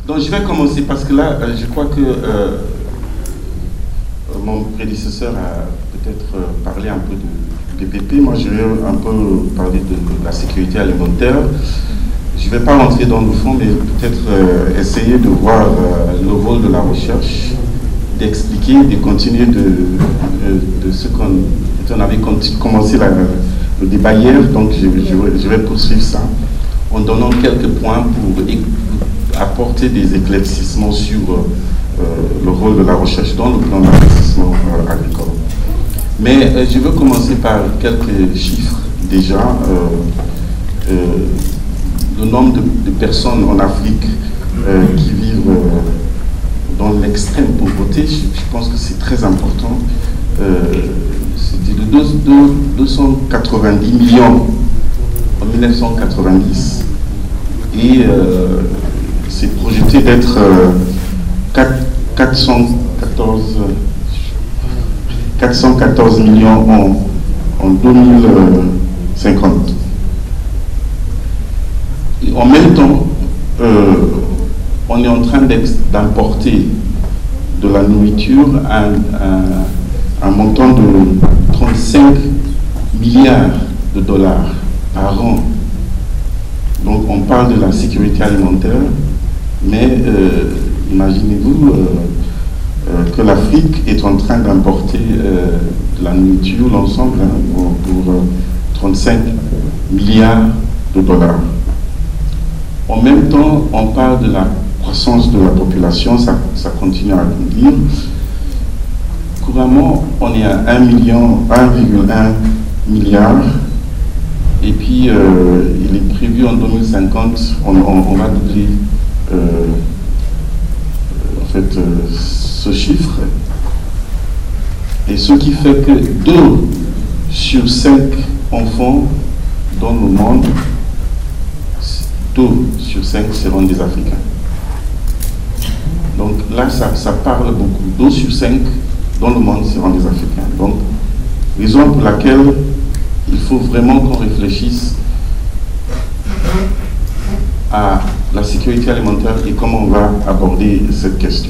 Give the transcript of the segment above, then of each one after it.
Donc je vais commencer parce que là, je crois que mon prédécesseur a peut-être parlé un peu de PPP. Moi, je vais un peu parler de la sécurité alimentaire. Je ne vais pas rentrer dans le fond, mais peut-être essayer de voir le rôle de la recherche, d'expliquer, de continuer de ce qu'on avait commencé le débat hier. Donc je vais poursuivre ça en donnant quelques points pour apporter des éclaircissements sur le rôle de la recherche dans le plan d'investissement agricole. Mais je veux commencer par quelques chiffres déjà. Le nombre de personnes en Afrique qui vivent dans l'extrême pauvreté, je pense que c'est très important. C'était de 290 millions en 1990 et c'est projeté d'être 414 millions en 2050. Et en même temps, on est en train d'importer de la nourriture à un montant de 35 milliards de dollars par an. Donc on parle de la sécurité alimentaire, mais imaginez-vous que l'Afrique est en train d'importer de la nourriture, l'ensemble, pour 35 milliards de dollars. En même temps, on parle de la croissance de la population, ça continue à grandir. Couramment, on est à 1,1 milliard. Et puis, il est prévu en 2050, on va doubler ce chiffre. Et ce qui fait que 2 sur 5 enfants dans le monde, 2 sur 5 seront des Africains. Donc là, ça parle beaucoup. 2 sur 5 dans le monde seront des Africains. Donc, raison pour laquelle il faut vraiment qu'on réfléchisse à la sécurité alimentaire et comment on va aborder cette question.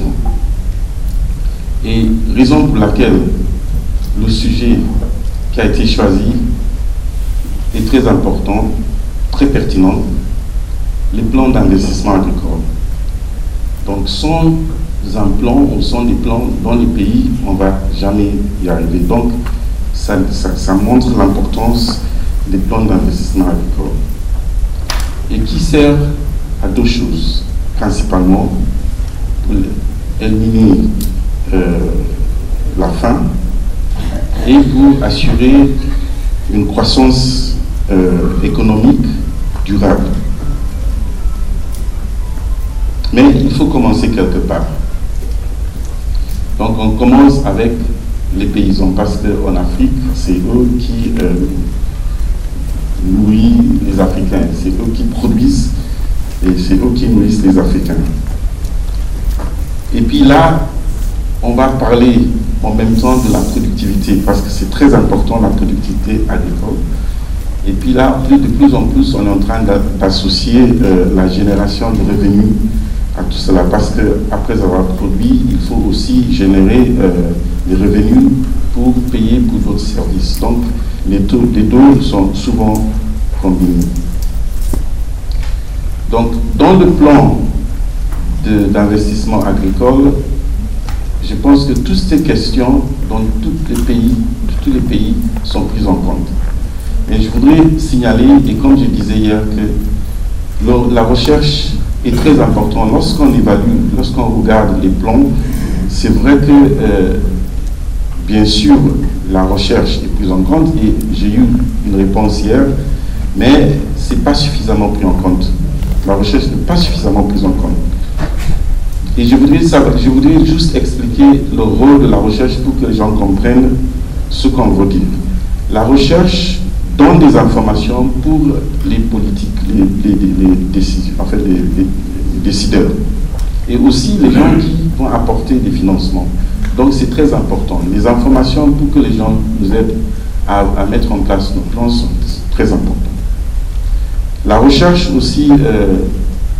Et raison pour laquelle le sujet qui a été choisi est très important, très pertinent, les plans d'investissement agricole. Donc sans un plan ou sans des plans dans les pays, on ne va jamais y arriver. Donc ça montre l'importance des plans d'investissement agricole. Et qui sert à 2 choses, principalement pour éliminer la faim et pour assurer une croissance économique durable. Mais il faut commencer quelque part. Donc on commence avec les paysans, parce qu'en Afrique, c'est eux qui nourrissent les Africains, c'est eux qui produisent et c'est eux qui nourrissent les Africains. Et puis là, on va parler en même temps de la productivité, parce que c'est très important la productivité agricole. Et puis là, de plus en plus, on est en train d'associer la génération de revenus à tout cela, parce qu'après avoir produit, il faut aussi générer des revenus pour payer pour d'autres services. Donc, les deux sont souvent combinés. Donc, dans le plan d'investissement agricole, je pense que toutes ces questions dans tous les pays sont prises en compte. Et je voudrais signaler, et comme je disais hier, que la recherche est très importante. Lorsqu'on évalue, lorsqu'on regarde les plans, c'est vrai que, bien sûr, la recherche est prise en compte, et j'ai eu une réponse hier, mais ce n'est pas suffisamment pris en compte. La recherche n'est pas suffisamment prise en compte. Et je voudrais juste expliquer le rôle de la recherche pour que les gens comprennent ce qu'on veut dire. La recherche donne des informations pour les politiques, les décisions, en fait, les décideurs. Et aussi les gens qui vont apporter des financements. Donc c'est très important. Les informations pour que les gens nous aident à mettre en place nos plans sont très importantes. La recherche aussi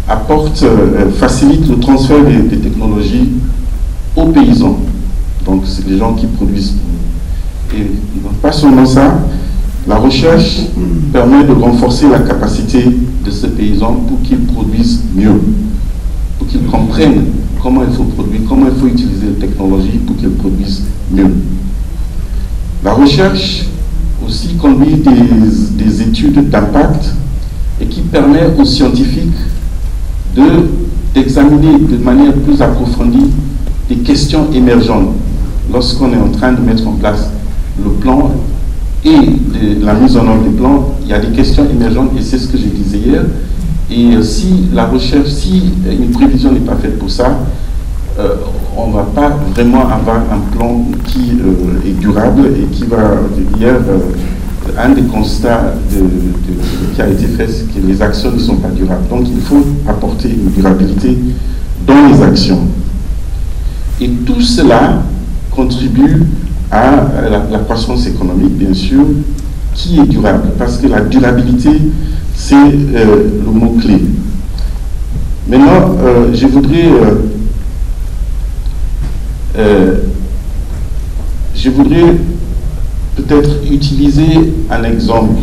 facilite le transfert des technologies aux paysans. Donc, c'est les gens qui produisent. Et pas seulement ça, la recherche permet de renforcer la capacité de ces paysans pour qu'ils produisent mieux, pour qu'ils comprennent comment il faut produire, comment il faut utiliser les technologies pour qu'ils produisent mieux. La recherche aussi conduit des études d'impact et qui permet aux scientifiques d'examiner de manière plus approfondie des questions émergentes. Lorsqu'on est en train de mettre en place le plan et la mise en œuvre du plan, il y a des questions émergentes et c'est ce que je disais hier. Et si la recherche, si une prévision n'est pas faite pour ça, on ne va pas vraiment avoir un plan qui est durable et qui va, hier, un des constats qui a été fait, c'est que les actions ne sont pas durables. Donc il faut apporter une durabilité dans les actions. Et tout cela contribue à la croissance économique, bien sûr, qui est durable, parce que la durabilité, c'est le mot-clé. Maintenant, je voudrais peut-être utiliser un exemple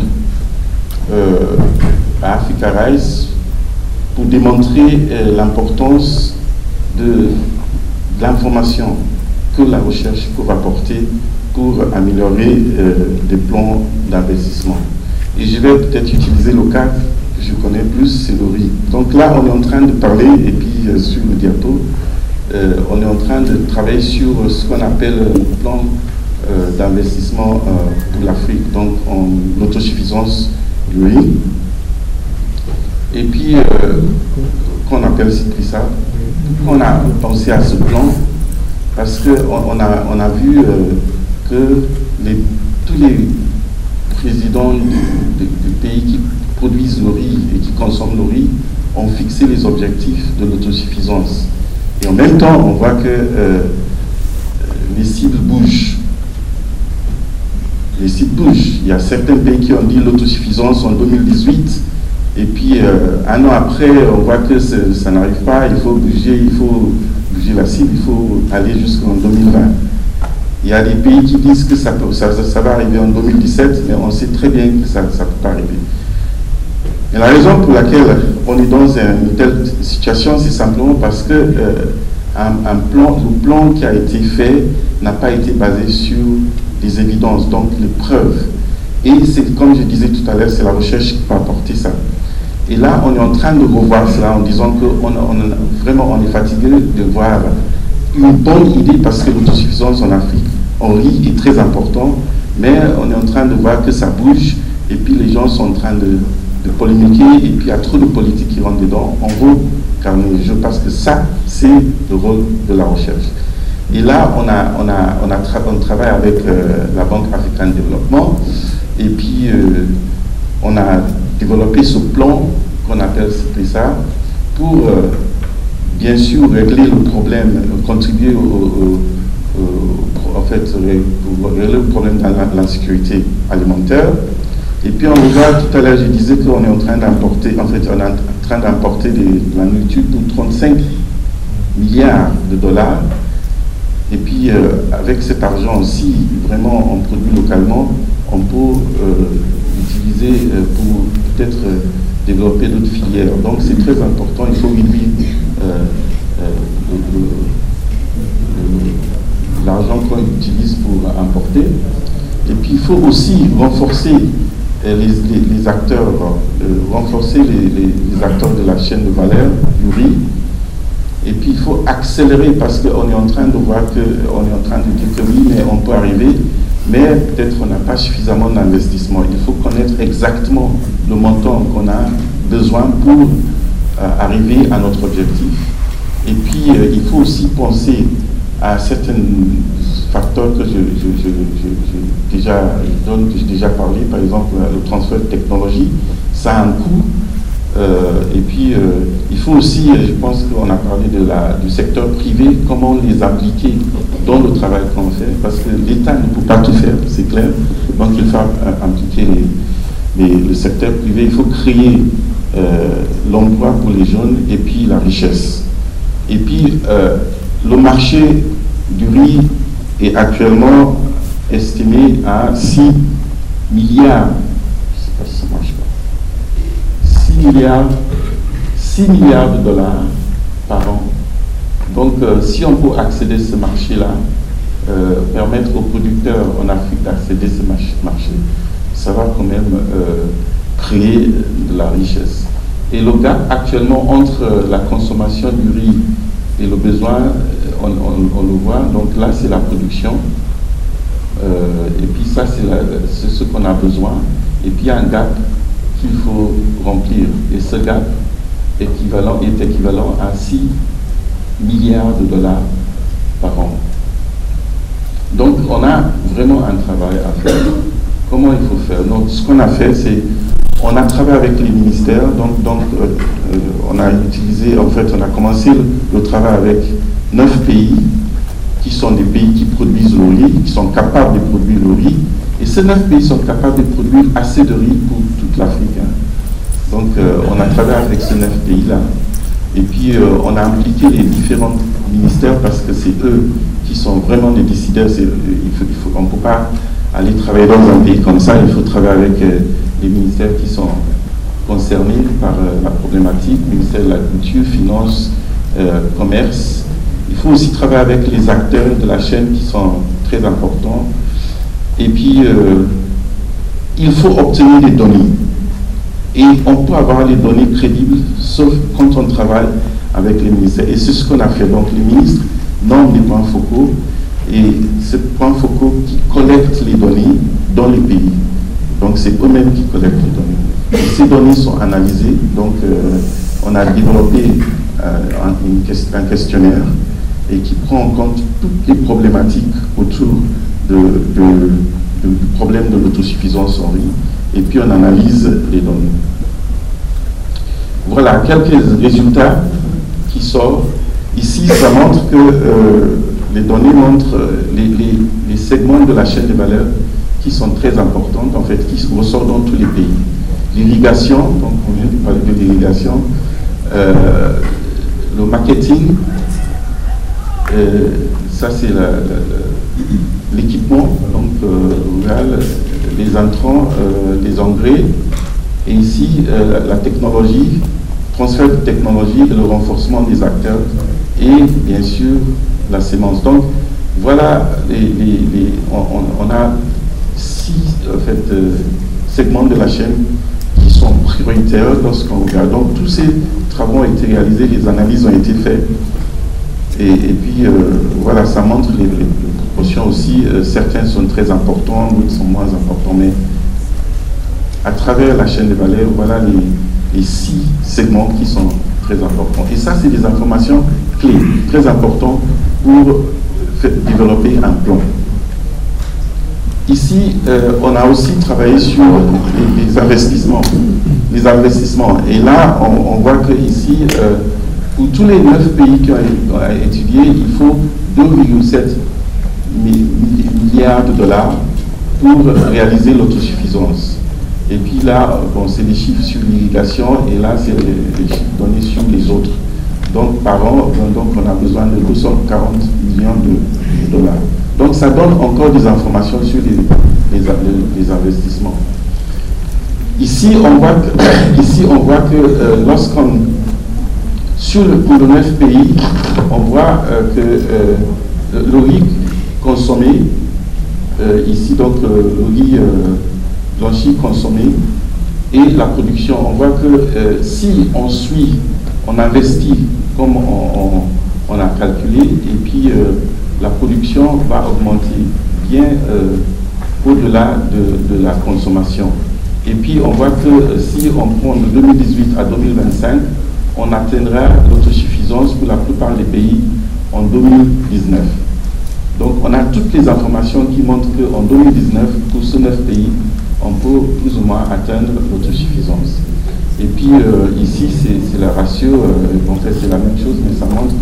à Africa Rice pour démontrer l'importance de l'information que la recherche peut apporter pour améliorer des plans d'investissement. Et je vais peut-être utiliser le cas que je connais plus, c'est le riz. Donc là, on est en train de parler, et puis sur le diapo, on est en train de travailler sur ce qu'on appelle le plan d'investissement pour l'Afrique, donc en autosuffisance du riz. Et puis, qu'on appelle ça, on a pensé à ce plan parce qu'on a vu que tous les présidents des pays qui produisent le riz et qui consomment le riz ont fixé les objectifs de l'autosuffisance. Et en même temps, on voit que les cibles bougent. Les cibles bougent. Il y a certains pays qui ont dit l'autosuffisance en 2018, et puis un an après, on voit que ça n'arrive pas, il faut bouger la cible, il faut aller jusqu'en 2020. Il y a des pays qui disent que ça va arriver en 2017, mais on sait très bien que ça ne peut pas arriver. Et la raison pour laquelle on est dans une telle situation, c'est simplement parce que le plan qui a été fait n'a pas été basé sur des évidences, donc les preuves. Et c'est, comme je disais tout à l'heure, c'est la recherche qui peut apporter ça. Et là, on est en train de revoir cela en disant qu'on est fatigué de voir une bonne idée, parce que l'autosuffisance en Afrique, en riz, est très important, mais on est en train de voir que ça bouge, et puis les gens sont en train de polémiquer, et puis il y a trop de politiques qui rentrent dedans. On veut calmer les jeux, parce que ça, c'est le rôle de la recherche. Et là, on travaille avec la Banque africaine de développement, et puis on a développé ce plan qu'on appelle ça pour bien sûr régler le problème, contribuer pour régler le problème de l'insécurité alimentaire. Et puis on regarde, tout à l'heure je disais qu'on est en train d'importer, de la nourriture pour 35 milliards de dollars. Et puis avec cet argent aussi, vraiment on produit localement, on peut utiliser pour peut-être développer d'autres filières. Donc c'est très important, il faut réduire l'argent qu'on utilise pour importer. Et puis il faut aussi renforcer les acteurs, les acteurs de la chaîne de valeur du riz. Et puis il faut accélérer, parce qu'on est en train de voir qu'on est en train de dire que oui, mais on peut arriver, mais peut-être on n'a pas suffisamment d'investissement. Il faut connaître exactement le montant qu'on a besoin pour arriver à notre objectif. Et puis il faut aussi penser à certains facteurs que j'ai déjà parlé, par exemple le transfert de technologie, ça a un coût. Et puis, il faut aussi, je pense qu'on a parlé du secteur privé, comment les impliquer dans le travail qu'on fait, parce que l'État ne peut pas tout faire, c'est clair. Donc, il faut impliquer le secteur privé. Il faut créer l'emploi pour les jeunes et puis la richesse. Et puis, le marché du riz est actuellement estimé à 6 milliards, je ne sais pas si ça marche pas, 6 milliards de dollars par an. Donc, si on peut accéder à ce marché-là, permettre aux producteurs en Afrique d'accéder à ce marché, ça va quand même créer de la richesse. Et le gap actuellement entre la consommation du riz et le besoin, on le voit, donc là c'est la production, et puis ça c'est ce qu'on a besoin, et puis il y a un gap qu'il faut remplir, et ce gap est équivalent à 6 milliards de dollars par an. Donc on a vraiment un travail à faire. Comment il faut faire? Donc ce qu'on a fait, c'est on a travaillé avec les ministères, on a utilisé, en fait on a commencé le travail avec 9 pays qui sont des pays qui produisent le riz, qui sont capables de produire le riz, et ces 9 pays sont capables de produire assez de riz pour toute l'Afrique. Donc on a travaillé avec ces 9 pays-là. Et puis on a impliqué les différents ministères parce que c'est eux qui sont vraiment les décideurs. On ne peut pas aller travailler dans un pays comme ça, il faut travailler avec les ministères qui sont concernés par la problématique, ministère de la Culture, Finances, Commerce. Il faut aussi travailler avec les acteurs de la chaîne qui sont très importants. Et puis, il faut obtenir des données. Et on peut avoir les données crédibles, sauf quand on travaille avec les ministères. Et c'est ce qu'on a fait. Donc, les ministres nomment des points focaux, et ces points focaux qui collectent les données dans les pays. Donc, c'est eux-mêmes qui collectent les données. Et ces données sont analysées. Donc, on a développé un questionnaire et qui prend en compte toutes les problématiques autour du problème de l'autosuffisance en riz. Et puis on analyse les données. Voilà quelques résultats qui sortent. Ici, ça montre que les données montrent les segments de la chaîne de valeur qui sont très importantes, en fait, qui ressortent dans tous les pays. L'irrigation, donc on vient de parler de l'irrigation, le marketing, ça c'est l'équipement rural, les intrants, les engrais, et ici la technologie, transfert de technologie et le renforcement des acteurs, et bien sûr la sémence. Donc voilà, on a 6 en fait, segments de la chaîne qui sont prioritaires lorsqu'on regarde. Donc tous ces travaux ont été réalisés, les analyses ont été faites. Et puis, voilà, ça montre les proportions aussi. Certains sont très importants, d'autres sont moins importants. Mais à travers la chaîne de valeur, voilà les 6 segments qui sont très importants. Et ça, c'est des informations clés, très importantes pour développer un plan. Ici, on a aussi travaillé sur les investissements. Et là, on voit que ici, pour tous les 9 pays qui ont étudié, il faut 2,7 milliards de dollars pour réaliser l'autosuffisance. Et puis là, bon, c'est des chiffres sur l'irrigation, et là, c'est les chiffres donnés sur les autres. Donc, par an, donc, on a besoin de 240 millions de dollars. Donc, ça donne encore des informations sur les investissements. Ici, on voit que lorsqu'on pour le 9 pays, on voit que le riz consommé, ici donc le riz blanchi consommé, et la production, on voit que si on investit comme on a calculé, et puis la production va augmenter bien au-delà de la consommation. Et puis on voit que si on prend de 2018 à 2025, on atteindra l'autosuffisance pour la plupart des pays en 2019. Donc on a toutes les informations qui montrent qu'en 2019, pour ces 9 pays, on peut plus ou moins atteindre l'autosuffisance. Et puis ici, c'est le ratio, en fait c'est la même chose, mais ça montre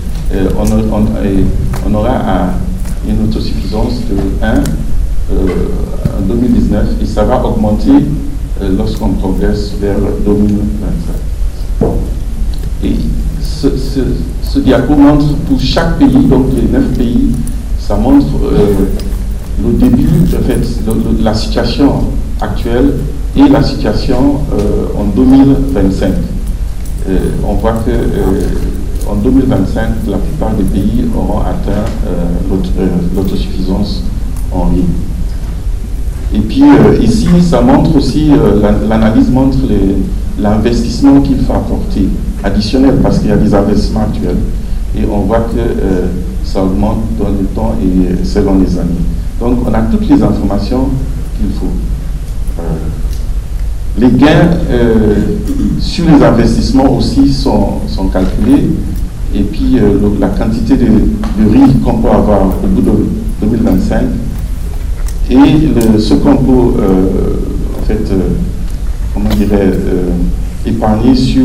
qu'on aura une autosuffisance de 1 en 2019, et ça va augmenter lorsqu'on progresse vers 2025. Et ce diapo montre pour chaque pays, donc les 9 pays, ça montre le début, en fait, la situation actuelle et la situation en 2025. On voit que en 2025, la plupart des pays auront atteint l'autosuffisance en riz. Et puis ici, ça montre aussi, l'analyse montre l'investissement qu'il faut apporter, additionnel, parce qu'il y a des investissements actuels. Et on voit que ça augmente dans le temps et selon les années. Donc on a toutes les informations qu'il faut. Les gains sur les investissements aussi sont calculés. Et puis la quantité de riz qu'on peut avoir au bout de 2025 et ce qu'on peut en fait, comment dirais, épargner sur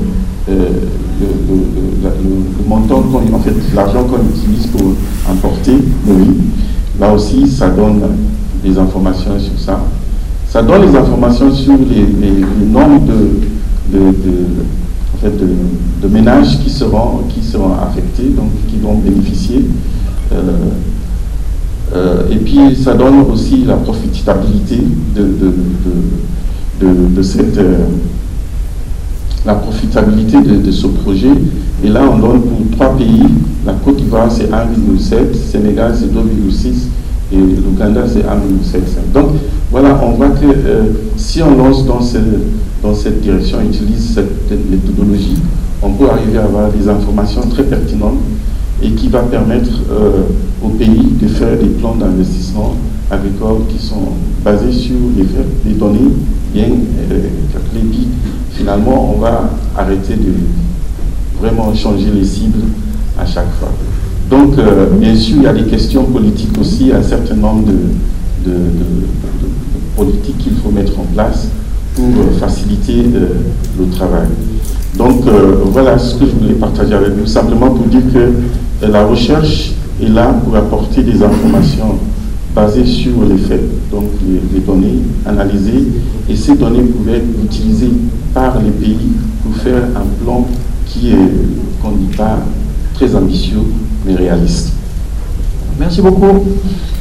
le montant, en fait, l'argent qu'on utilise pour importer le riz. Là aussi, ça donne des informations sur ça. Ça donne les informations sur les nombres de ménages qui seront affectés, donc qui vont bénéficier. Et puis ça donne aussi la profitabilité de ce projet. Et là, on donne pour 3 pays. La Côte d'Ivoire, c'est 1,7, Sénégal, c'est 2,6 et l'Ouganda, c'est 1,75. Donc, voilà, on voit que si on lance dans cette direction, utilise cette méthodologie, on peut arriver à avoir des informations très pertinentes et qui va permettre au pays de faire des plans d'investissement agricole qui sont basés sur les données bien calculées. Puis finalement, on va arrêter de vraiment changer les cibles à chaque fois. Donc, bien sûr, il y a des questions politiques aussi, un certain nombre de politiques qu'il faut mettre en place pour faciliter le travail. Donc, voilà ce que je voulais partager avec vous, simplement pour dire que la recherche est là pour apporter des informations basées sur les faits, donc les données analysées, et ces données pouvaient être utilisées par les pays pour faire un plan qui est, qu'on ne dit pas, très ambitieux, mais réaliste. Merci beaucoup.